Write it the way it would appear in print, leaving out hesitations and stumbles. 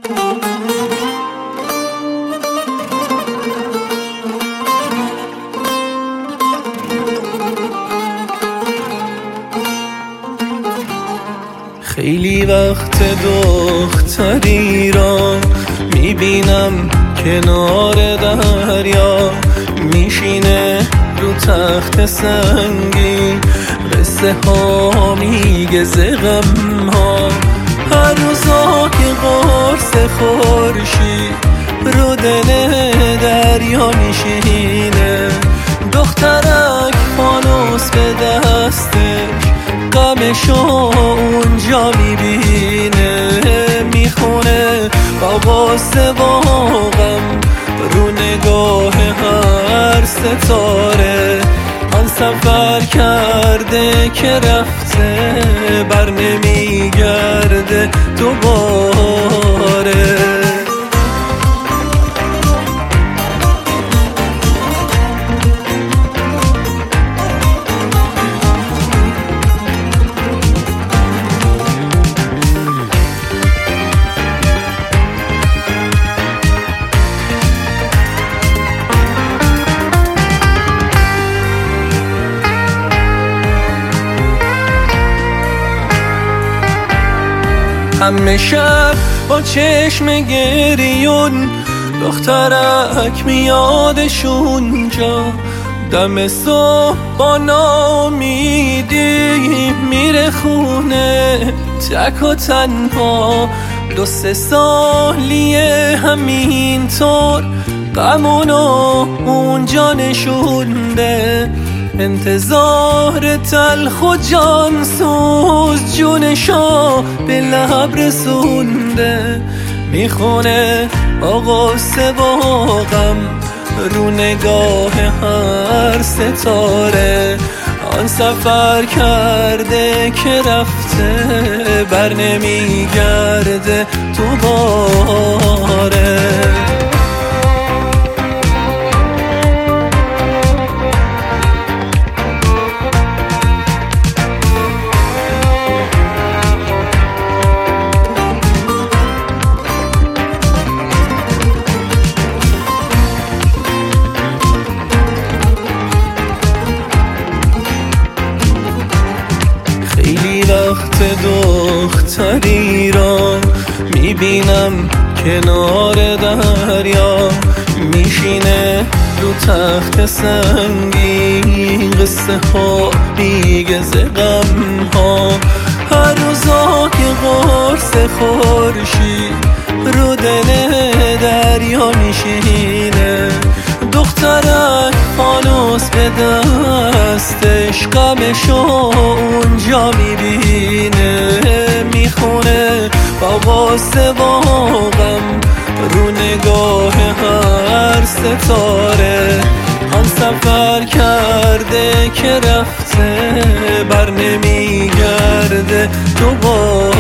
خیلی وقت دختری را میبینم کنار دریا، میشینه رو تخت سنگی، قصه ها میگه ز غم ها. هر روزا که قرص خورشید رو دل دریا میشینه، دخترک فانوس به دستش غمشو اونجا میبینه، میخونه با غصه و غم رو نگاه هر ستاره. آن سفر کرده که رفته بر نمیگرده دوباره. همه شب با چشم گریون دخترک میادشون جا، دم صبح با ناامیدی میره خونه تک و تنها. 2-3 سالیه همینطور غمونو اونجا نشونده، انتظار تلخ و جانسوز جونشو به لب رسونده، میخونه با غصه و غم رو نگاه هر ستاره. آن سفر کرده که رفته بر نمیگرده دوباره. خیلی وقت دختری را میبینم کنار دریا، میشینه رو تخت سنگی، قصه ها میگه ز غم ها. هر روزا که قرص خورشید رو دل دریا میشینه، دخترک فانوس به دستش غمشو اونجا میبینه، میخونه با غصه و غم رو نگاه هر ستاره. آن سفر کرده که رفته بر نمیگرده دوباره.